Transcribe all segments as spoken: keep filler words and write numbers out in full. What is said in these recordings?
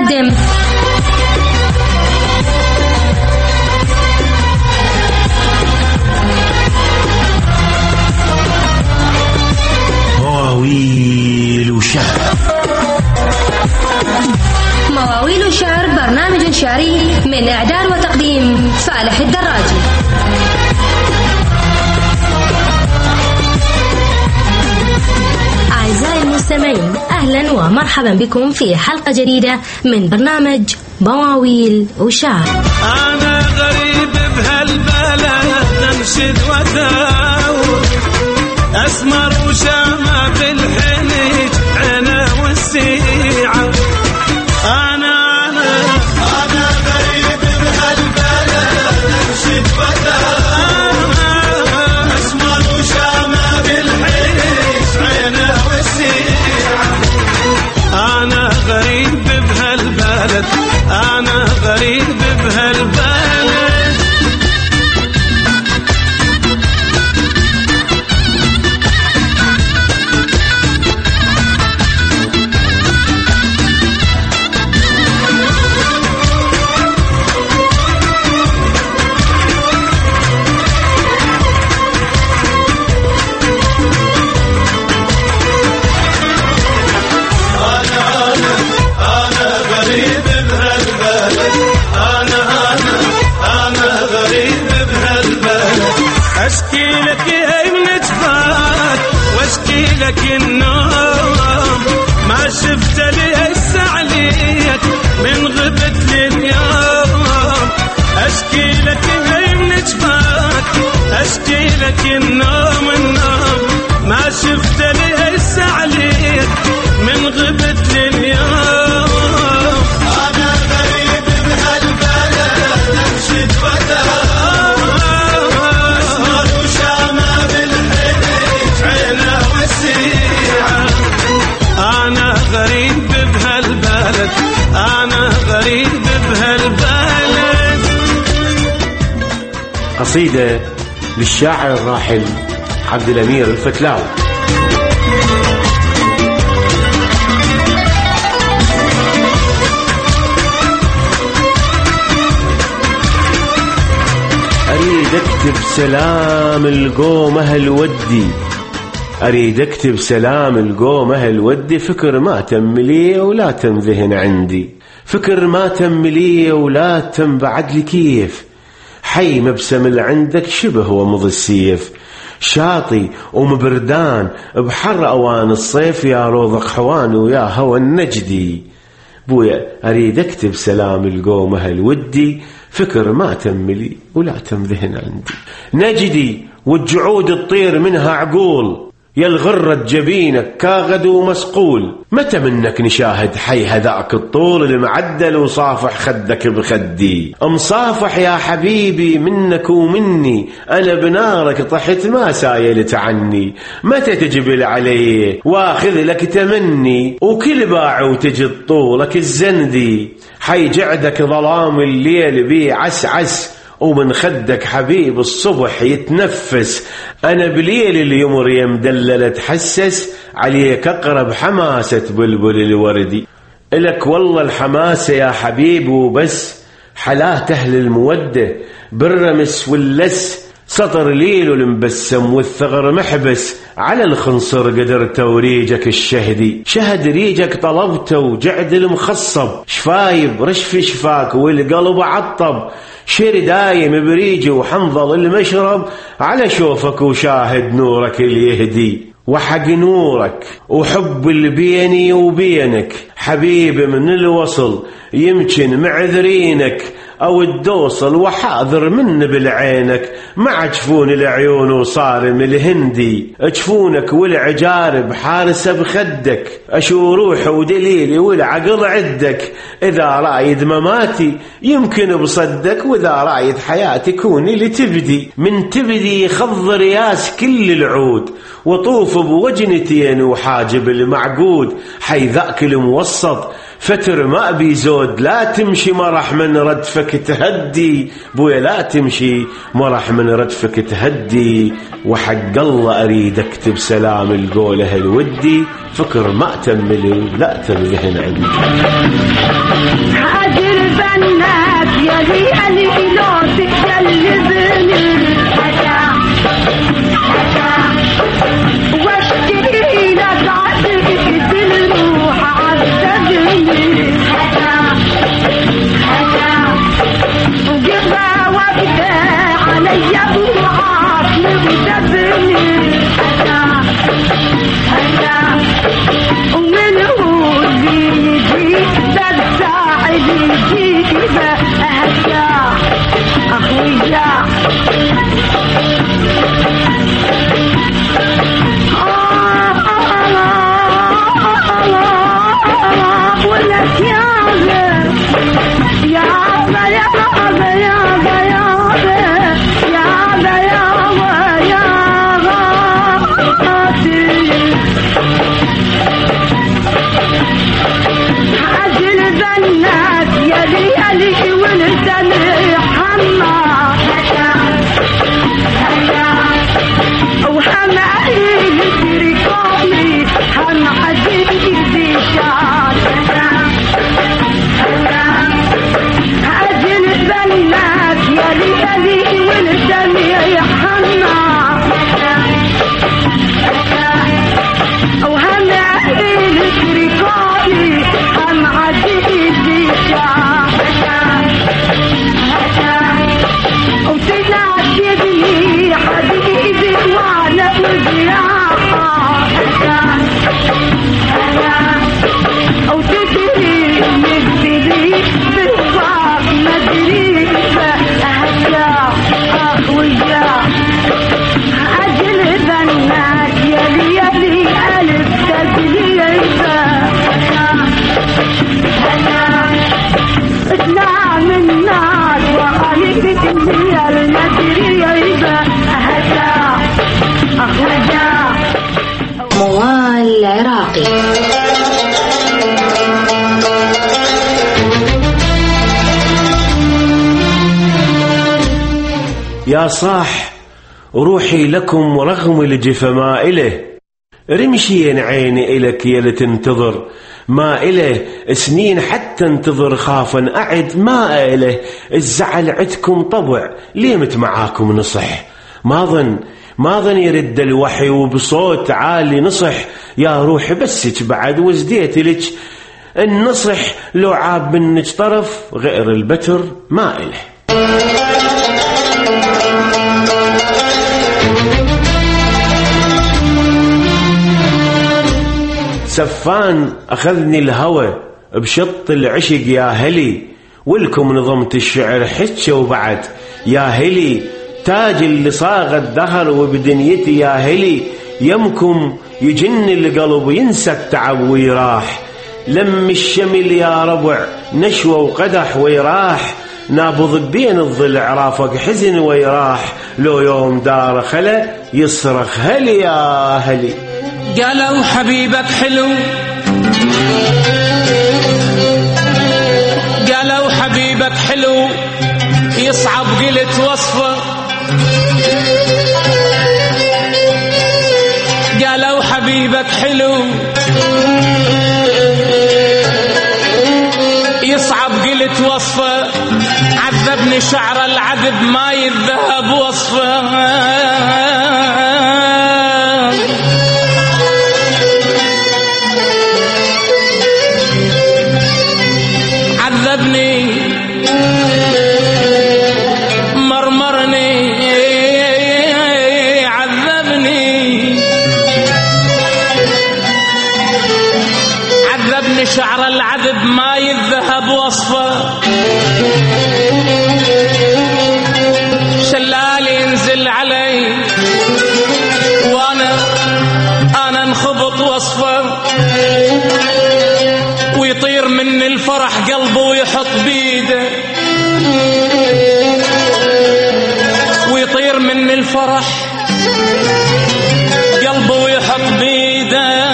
تقدم مواويل وشعر. مواويل وشعر برنامج شعري من إعداد وتقديم فالح الدراجي. أعزائي المستمعين، أهلا ومرحبا بكم في حلقة جديدة من برنامج مواويل وشعر. أنا غريب بهالبلد أنشد وداور، أسمر وشامة بالحنيج عنا والسيعة. أنا أنا أنا غريب بهالبلد أنشد وداور، أسمر وشامة بالحنيج عنا والسيعة. أنا غريب بهالبلد، أنا غريب بهالبلد. أشكي لك يا من جفاك واشكي لك النوم، ما شفت لي السعليك من غبت لليوم. أشكي لك يا من جفاك أشكي لك النوم النوم، ما شفت لي السعليك من غبت لليوم. أنا غريب بهالبلد أنشد وداور، أنا غريب بهالبلد، أنا غريب بهالبلد. قصيدة للشاعر الراحل عبد الأمير الفتلاوي. أريد أكتب سلام القوم أهل ودي، أريد أكتب سلام القوم أهل ودي، فكر ما تم لي ولا تم ذهن عندي، فكر ما تم لي ولا تم بعد لي كيف، حي مبسم اللي عندك شبه ومض السيف، شاطي ومبردان بحر أوان الصيف، يا روض حوان ويا هوى النجدي. بويا أريد أكتب سلام القوم أهل ودي، فكر ما تم لي ولا تم ذهن عندي، نجدي والجعود الطير منها عقول، يا الغرة جبينك كاغد ومسقول، متى منك نشاهد حي هذاك الطول المعدل وصافح خدك بخدي، مصافح يا حبيبي منك ومني، أنا بنارك طحت ما سايلت عني، متى تجبل علي واخذ لك تمني، وكل باع وتجد طولك الزندي، حي جعدك ظلام الليل بي عس عس، ومن خدك حبيب الصبح يتنفس، أنا بليل اليمر يمدلل تحسس، عليك أقرب حماسة بلبل الوردي، إلك والله الحماسة يا حبيب وبس، حلاه أهل المودة بالرمس واللس، سطر ليل المبسم والثغر محبس، على الخنصر قدر توريجك الشهدي، شهد ريجك طلبته وجعد المخصب، شفايب رشف شفاك والقلب عطب، شير دايم بريجي وحنظل المشرب، على شوفك وشاهد نورك اللي يهدي، وحق نورك وحب اللي بيني وبينك، حبيب من الوصل يمكن معذرينك، أو الدوصل وحاضر من بالعينك، مع جفون العيون وصارم الهندي، جفونك والعجارب حارسة بخدك، أشو روح ودليلي والعقل عدك، إذا رايد مماتي يمكن بصدك، وإذا رايد حياتي كوني لتبدي، من تبدي خض رياس كل العود، وطوف بوجنتين وحاجب المعقود، حي ذاك الموسط فتر ما أبي زود، لا تمشي مرح من ردفك تهدي، بويا لا تمشي مرح من ردفك تهدي، وحق الله أريد أكتب سلام القول أهل ودي، فكر ما تملي لا تملهن عندي. الشرقي. يا صاح روحي لكم رغم الجفا ما إله، رمشين عيني إلك يلي تنتظر، ما إله سنين حتى انتظر خافا أعد ما إله، الزعل عدكم طبع ليمت معاكم نصح، ما ظن ما ظن يرد الوحي وبصوت عالي نصح، يا روحي بسك بعد وزديت لك النصح، لو عاب منك طرف غير البتر ما إله. سفان أخذني الهوى بشط العشق يا هلي، ولكم نظمت الشعر حتى وبعد يا هلي، تاج اللي صاغ الدهر وبدنيتي يا هلي، يمكم يجن القلب ينسى التعب ويراح، لم الشمل يا ربع نشوى وقدح ويراح، نابض بين الضلع رافق حزن ويراح، لو يوم دار خلا يصرخ هلي يا هلي. قالوا حبيبك حلو، قالوا حبيبك حلو يصعب قلت وصفه، قالوا حبيبك حلو يصعب قلت وصفه، عذبني شعر العذب ما يذهب وصفه، عذبني مرمرني عذبني، عذبني شعر العذب ما يذهب وصفه، شلال ينزل علي وانا انا انخبط وصفه، ويطير من الفرح قلبه ويحط بيده، ويطير من الفرح قلبه ويحط بيده،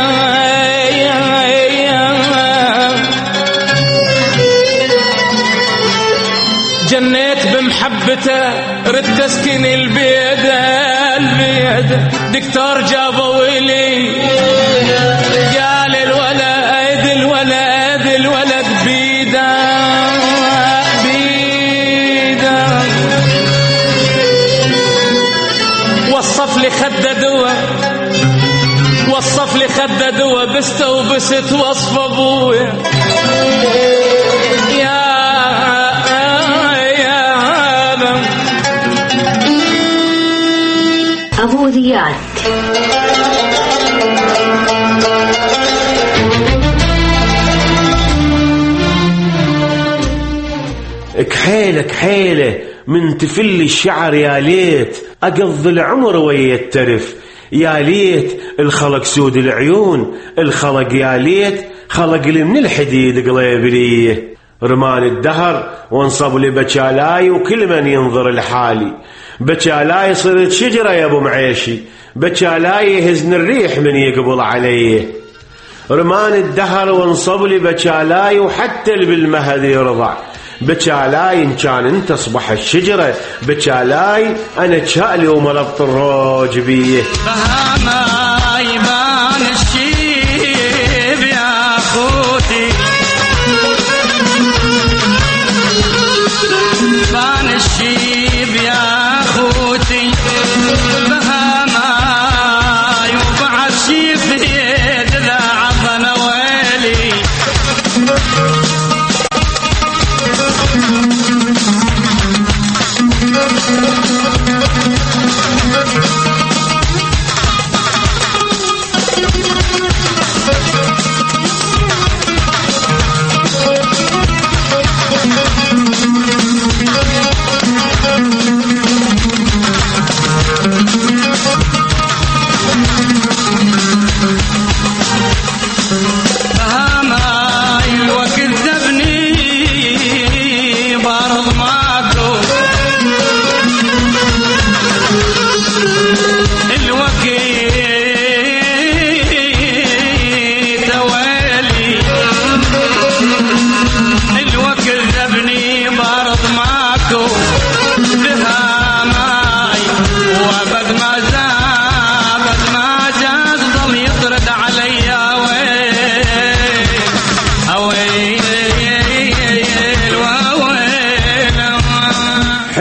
جنيت بمحبته رد اسكن البيد البيد، دكتور جابوا لي قال الولد الولد الولد بيده بيده، وصف لي خده دواء وصف لي خده دواء، بسته وبست وصف ابويا يا أبو زياد. كحيلة كحيلة من تفل الشعر، يا ليت أقضي العمر ويا الترف، يا ليت الخلق سود العيون الخلق، يا ليت خلق لي من الحديد قليبليه، رمان الدهر وانصب لي بشالاي وكل من ينظر لحالي، بشالاي صرت شجرة يا ابو معيشي، بشالاي يهزن الريح من يقبل عليه، رمان الدهر وانصب لي بشالاي وحتى اللي بالمهد يرضع، بشالاي إن كان انت اصبح الشجرة، بشالاي أنا شالي ومرضت الروج بيه، فهما يبان الشيب يا أخوتي، بان الشيب يا أخوتي، فهما يوقع الشيب في يد ذا عظم ويلي،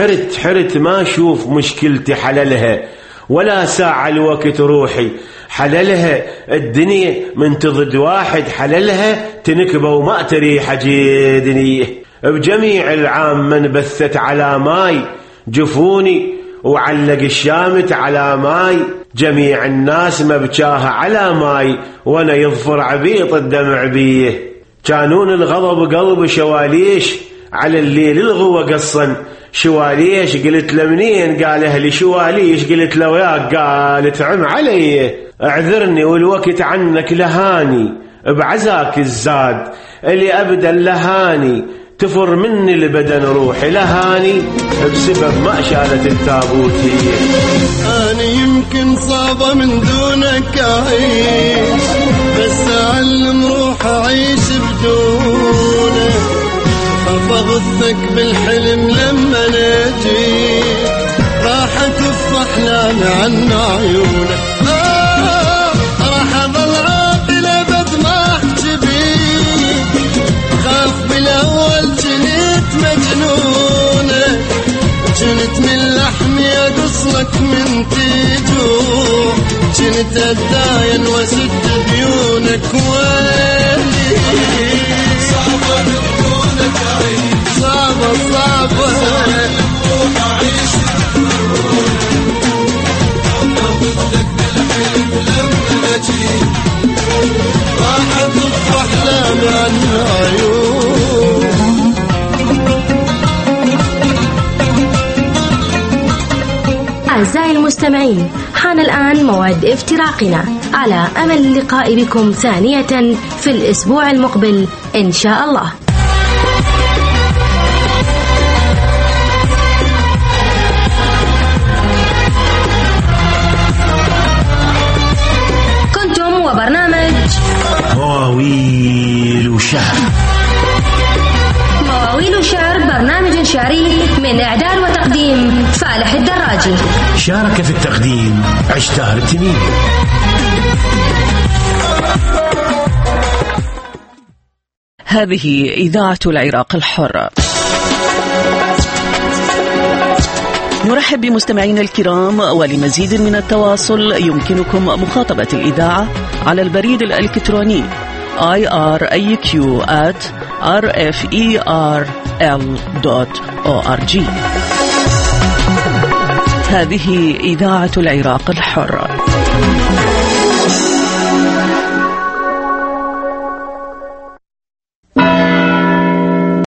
حرت حرت ما أشوف مشكلتي حللها، ولا ساعة الوقت روحي حللها. الدنيا من تضد واحد حللها تنكبه وما تريح جيدني. بجميع العام من بثت على ماي جفوني وعلق الشامت على ماي. جميع الناس مبجاها على ماي وانا يظفر عبيط الدمع بيه. كانون الغضب قلب شواليش على الليل الغوة قصا شواليش. قلت له منين؟ قال اهلي شواليش. قلت له وياك؟ قال تعم علي. اعذرني والوقت عنك لهاني بعزاك الزاد اللي ابدا لهاني. تفر مني البدن روحي لهاني بسبب ما شالت التابوت هي. أنا يمكن صعبة من دونك أعيش، بس أعلم روح أعيش بدونك. خاف أغثك بالحلم لما نجيك، راح أكف أحلامي عن عيونك. آه راح أظل عاقل أبد ما أحكي بيك. خاف بالأول جنيت مجنونة، جنت من لحمي أقصلك من تجوع. جنت أداين وسد ديونك ويلي. صعبة بدونك أعيش، صعبة صعبة أعيش أخذك بالحلم لما نجيك، راح أطف أحلامي عن عيون. أعزائي المستمعين، حان الآن موعد افتراقنا، على أمل اللقاء بكم ثانية في الأسبوع المقبل إن شاء الله. كنتم وبرنامج مواويل وشعر. مواويل وشعر برنامج شعري من إعداد وتقديم فالح الدراجي. شارك في التقديم عشتار التميمي. هذه إذاعة العراق الحر. نرحب بمستمعينا الكرام، ولمزيد من التواصل يمكنكم مخاطبة الإذاعة على البريد الإلكتروني آي آر إيه كيو آت آر إف إي آر إل دوت أو آر جي. هذه إذاعة العراق الحر.